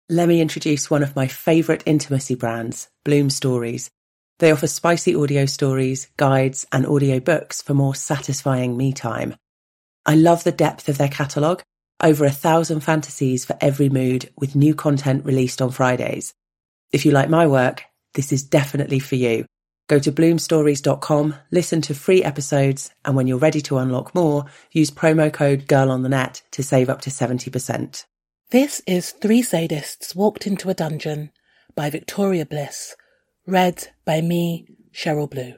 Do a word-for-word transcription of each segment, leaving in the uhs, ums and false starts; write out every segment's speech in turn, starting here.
Let me introduce one of my favourite intimacy brands, Bloom Stories. They offer spicy audio stories, guides, and audio books for more satisfying me time. I love the depth of their catalogue, over a thousand fantasies for every mood, with new content released on Fridays. If you like my work, this is definitely for you. Go to bloom stories dot com, listen to free episodes, and when you're ready to unlock more, use promo code GIRLONTHENET to save up to seventy percent. This is Three Sadists Walked into a Dungeon by Victoria Bliss, read by me, Cheryl Blue.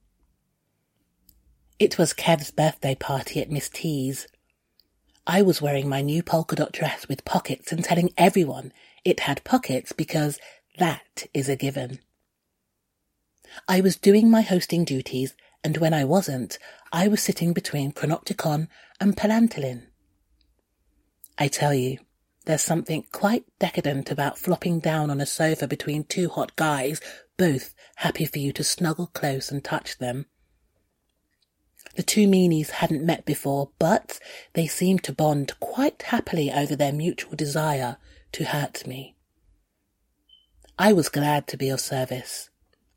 It was Kev's birthday party at Miss T's. I was wearing my new polka dot dress with pockets and telling everyone it had pockets because that is a given. I was doing my hosting duties, and when I wasn't, I was sitting between Chronopticon and Palantolin. I tell you, there's something quite decadent about flopping down on a sofa between two hot guys, both happy for you to snuggle close and touch them. The two meanies hadn't met before, but they seemed to bond quite happily over their mutual desire to hurt me. I was glad to be of service.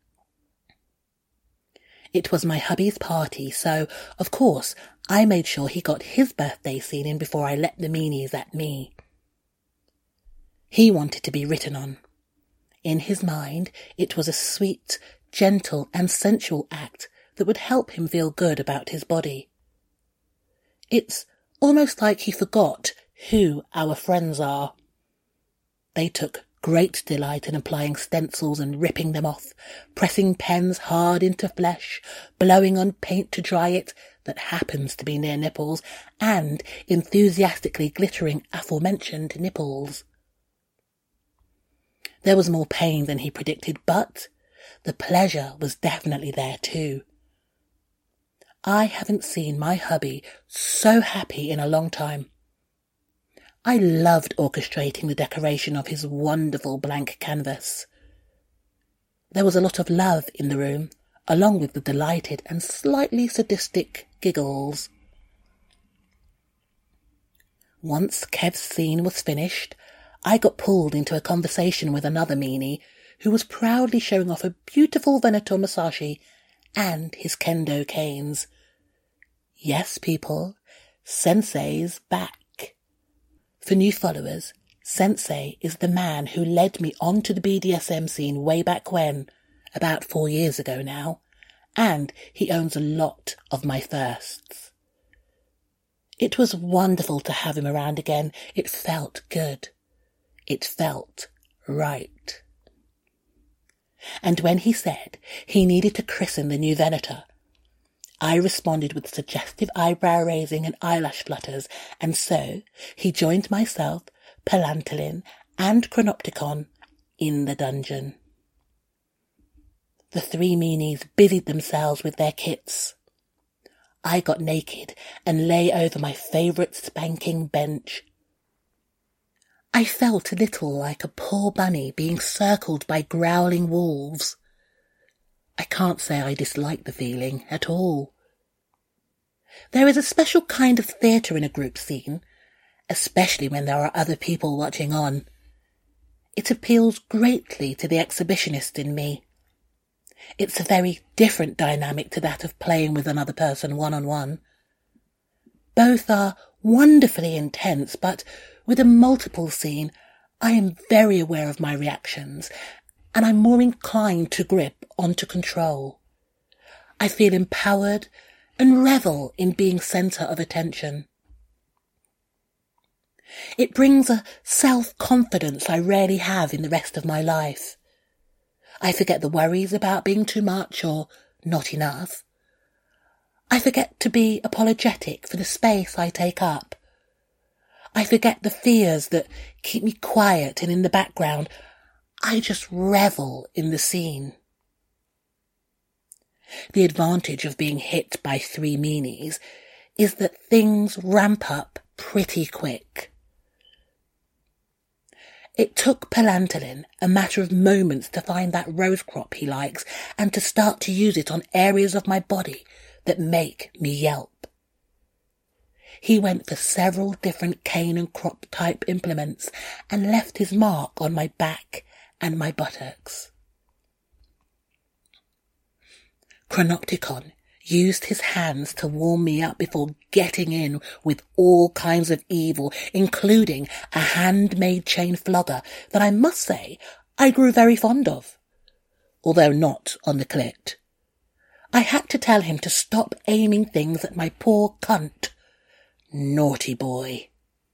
It was my hubby's party, so, of course, I made sure he got his birthday scene in before I let the meanies at me. He wanted to be written on. In his mind, it was a sweet, gentle and sensual act that would help him feel good about his body. It's almost like he forgot who our friends are. They took great delight in applying stencils and ripping them off, pressing pens hard into flesh, blowing on paint to dry it that happens to be near nipples, and enthusiastically glittering aforementioned nipples. There was more pain than he predicted, but the pleasure was definitely there too. I haven't seen my hubby so happy in a long time. I loved orchestrating the decoration of his wonderful blank canvas. There was a lot of love in the room, along with the delighted and slightly sadistic giggles. Once Kev's scene was finished, I got pulled into a conversation with another meanie who was proudly showing off a beautiful Veneto Musashi and his kendo canes. Yes, people, Sensei's back. For new followers, Sensei is the man who led me onto the B D S M scene way back when, about four years ago now, and he owns a lot of my firsts. It was wonderful to have him around again. It felt good. It felt right. And when he said he needed to christen the new Venator, I responded with suggestive eyebrow raising and eyelash flutters, and so he joined myself, Palantolin, and Chronopticon in the dungeon. The three meanies busied themselves with their kits. I got naked and lay over my favourite spanking bench. I felt a little like a poor bunny being circled by growling wolves. I can't say I dislike the feeling at all. There is a special kind of theatre in a group scene, especially when there are other people watching on. It appeals greatly to the exhibitionist in me. It's a very different dynamic to that of playing with another person one-on-one. Both are wonderfully intense, but with a multiple scene, I am very aware of my reactions, and I'm more inclined to grip onto control. I feel empowered and revel in being centre of attention. It brings a self-confidence I rarely have in the rest of my life. I forget the worries about being too much or not enough. I forget to be apologetic for the space I take up. I forget the fears that keep me quiet and in the background. I just revel in the scene. The advantage of being hit by three meanies is that things ramp up pretty quick. It took Palantolin a matter of moments to find that rose crop he likes and to start to use it on areas of my body that make me yelp. He went for several different cane and crop type implements and left his mark on my back and my buttocks. Chronopticon used his hands to warm me up before getting in with all kinds of evil, including a handmade chain flogger that I must say I grew very fond of, although not on the clit. I had to tell him to stop aiming things at my poor cunt. Naughty boy.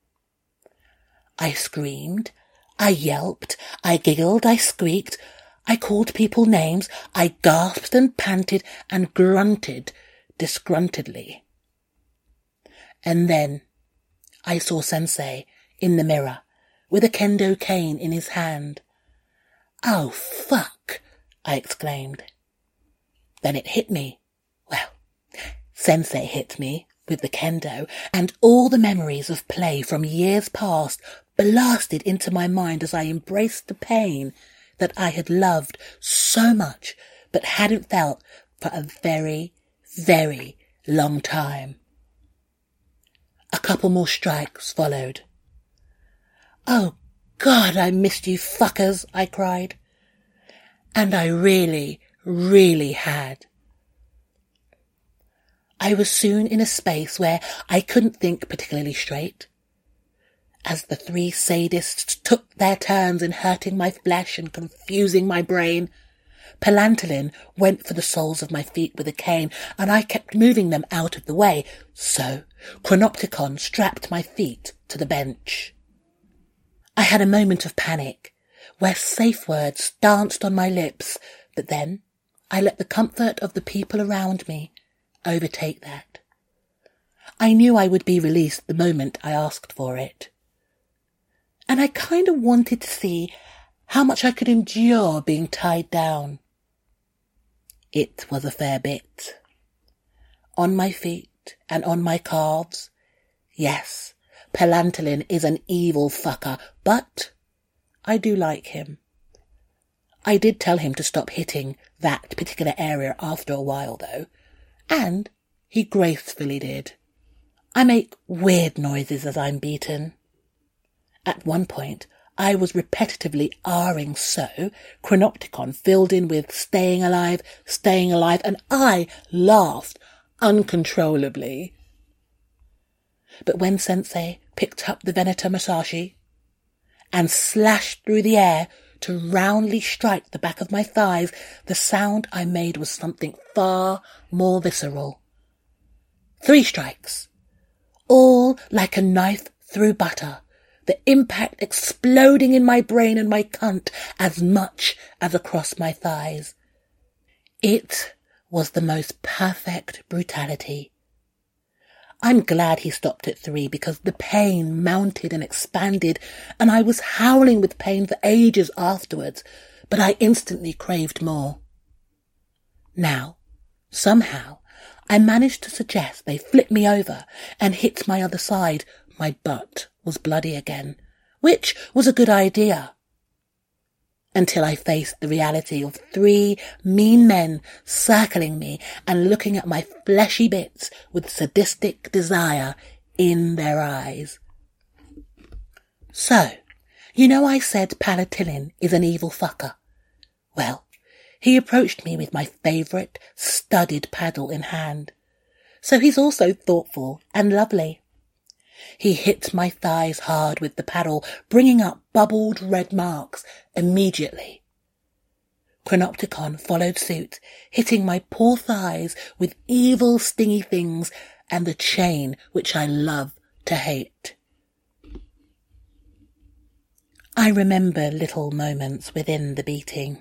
I screamed, I yelped, I giggled, I squeaked, I called people names, I gasped and panted and grunted disgruntledly. And then I saw Sensei in the mirror with a kendo cane in his hand. "Oh, fuck," I exclaimed. Then it hit me. Well, Sensei hit me with the kendo, and all the memories of play from years past blasted into my mind as I embraced the pain that I had loved so much but hadn't felt for a very, very long time. A couple more strikes followed. "Oh, God, I missed you fuckers," I cried. And I really, really had. I was soon in a space where I couldn't think particularly straight. As the three sadists took their turns in hurting my flesh and confusing my brain, Palantolin went for the soles of my feet with a cane, and I kept moving them out of the way, so Chronopticon strapped my feet to the bench. I had a moment of panic, where safe words danced on my lips, but then I let the comfort of the people around me overtake that. I knew I would be released the moment I asked for it. And I kind of wanted to see how much I could endure being tied down. It was a fair bit. On my feet and on my calves, yes, Palantolin is an evil fucker, but I do like him. I did tell him to stop hitting that particular area after a while, though, and he gracefully did. I make weird noises as I'm beaten. At one point, I was repetitively R-ing so Chronopticon filled in with "staying alive, staying alive," and I laughed uncontrollably. But when Sensei picked up the Veneto Musashi and slashed through the air to roundly strike the back of my thighs, the sound I made was something far more visceral. Three strikes, all like a knife through butter, the impact exploding in my brain and my cunt as much as across my thighs. It was the most perfect brutality. I'm glad he stopped at three, because the pain mounted and expanded, and I was howling with pain for ages afterwards, but I instantly craved more. Now, somehow, I managed to suggest they flip me over and hit my other side. My butt was bloody again, which was a good idea. Until I faced the reality of three mean men circling me and looking at my fleshy bits with sadistic desire in their eyes. So, you know I said Palantolin is an evil fucker. Well, he approached me with my favourite studded paddle in hand. So he's also thoughtful and lovely. He hit my thighs hard with the paddle, bringing up bubbled red marks immediately. Chronopticon followed suit, hitting my poor thighs with evil stingy things and the chain which I love to hate. I remember little moments within the beating.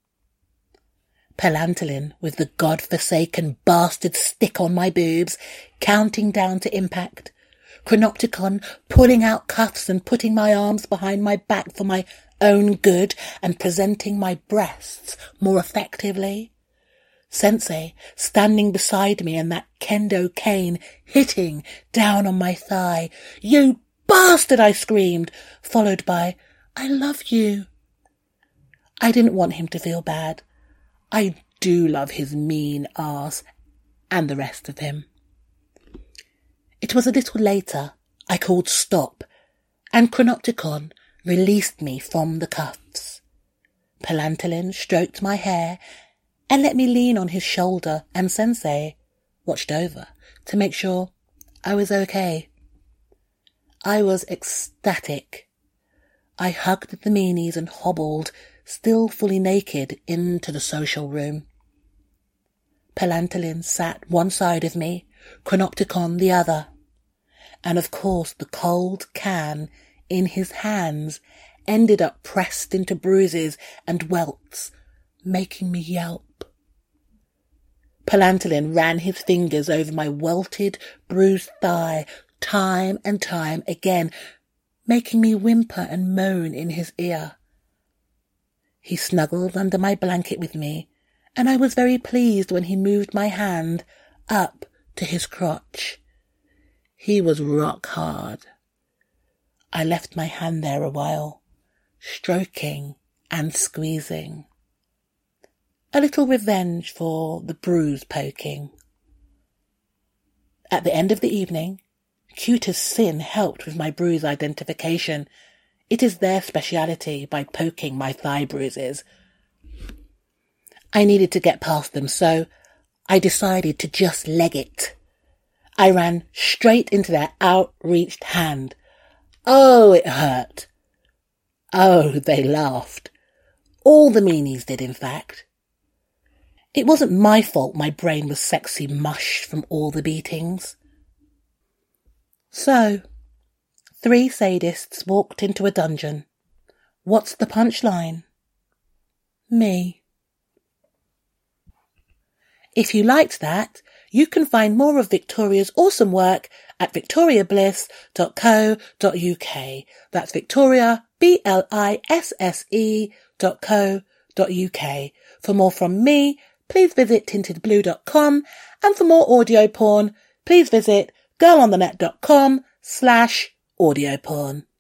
Palantolin with the god-forsaken bastard stick on my boobs, counting down to impact. Chronopticon pulling out cuffs and putting my arms behind my back for my own good and presenting my breasts more effectively. Sensei standing beside me and that kendo cane hitting down on my thigh. "You bastard!" I screamed, followed by, "I love you." I didn't want him to feel bad. I do love his mean arse and the rest of him. It was a little later I called stop, and Chronopticon released me from the cuffs. Palantolin stroked my hair and let me lean on his shoulder, and Sensei watched over to make sure I was okay. I was ecstatic. I hugged the meanies and hobbled, still fully naked, into the social room. Palantolin sat one side of me, Chronopticon the other, and of course the cold can in his hands ended up pressed into bruises and welts, making me yelp. Palantolin ran his fingers over my welted, bruised thigh time and time again, making me whimper and moan in his ear. He snuggled under my blanket with me, and I was very pleased when he moved my hand up to his crotch. He was rock hard. I left my hand there a while, stroking and squeezing. A little revenge for the bruise poking. At the end of the evening, Cuter's Sin helped with my bruise identification. It is their speciality by poking my thigh bruises. I needed to get past them, so I decided to just leg it. I ran straight into their outreached hand. Oh, it hurt. Oh, they laughed. All the meanies did, in fact. It wasn't my fault my brain was sexy mush from all the beatings. So, three sadists walked into a dungeon. What's the punchline? Me. If you liked that, you can find more of Victoria's awesome work at victoria bliss dot co dot uk. That's Victoria, B L I S S E dot co dot uk. For more from me, please visit tinted blue dot com, and for more audio porn, please visit girlonthenet dot com slash audio porn.